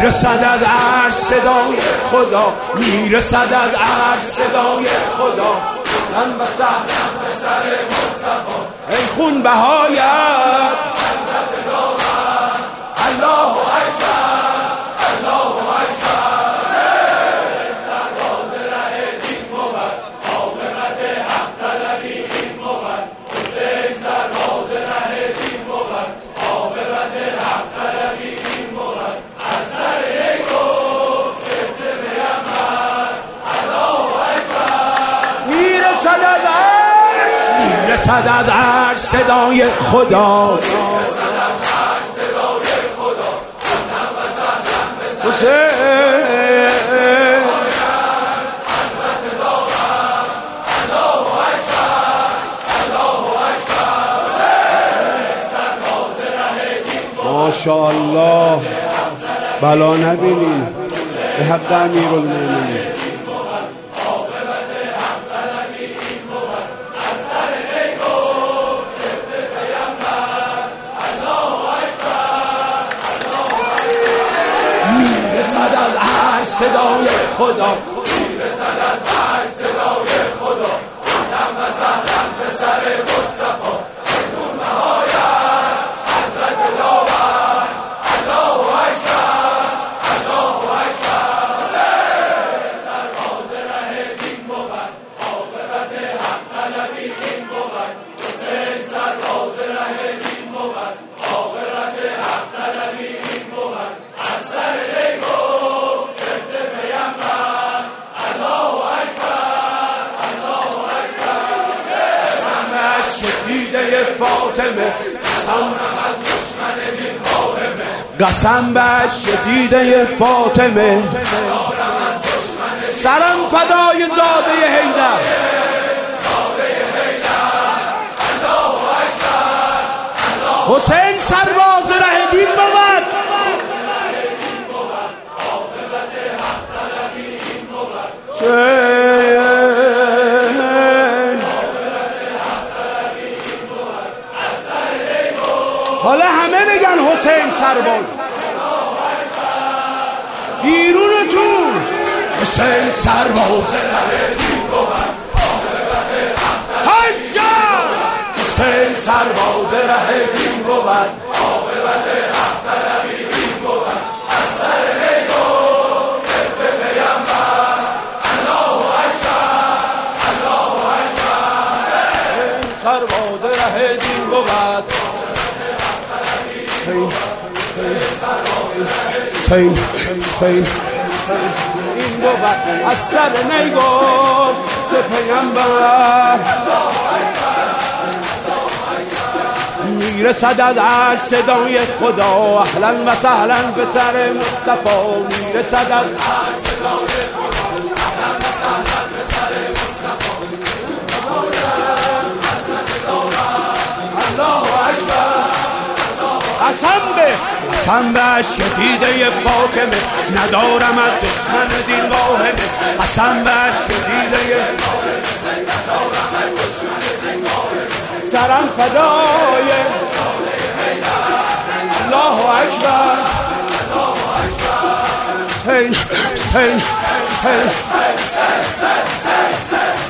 میرسد از عرش صدای خدا، میرسد از عرش صدای خدا. من به سر مصطفی ای خون بهایت الله اکبر الله اکبر. سرباز ره دین بود، عاقبت حق طلبی این بود. حسین سرباز ره دین بود، عاقبت حق طلبی این بود. از سر یک روز سبت پیامبر الله اکبر. میرسد از عرش، میرسد از عرش صدای خدا، ماشاءالله بلا نبینی به حق امیرالمومنین. میرسد از عرش صدای خدا، میرسد از عرش صدای خدا. نم و سهلن به سر مصطفی بدون نهایت حضرت داور الله اکبر الله اکبر. سرباز ره دین بود، عاقبت حق طلبی این بود. حسین سرباز ره دین بود، عاقبت حق طلبی این بود. از سر دیده فاطمه قسم بهش دیده فاطمه، سرم فدای زاده حیدر. حسین سرباز ره دین بود، حالا همه بگن حسین سرباز بیرونتون. حسین سرباز حجر، حسین سرباز ره دین بود، عاقبت حق طلبی این بود. از سر نیگو سبت پیامبر الله اکبر الله اکبر. سرباز ره دین بود، این بود از سر نیگفت به پیامبر. میرسد از عرش صدای خدا، اهلا و سهلا به سر مصطفی. میرسد از عرش صدای خدا، اهلا و سهلا به سر مصطفی. الله اکبر. قسم بهش دیده فاطمه، ندارم از دشمن دین واهمه. قسم بهش دیده سرم فدای الله اکبر. هین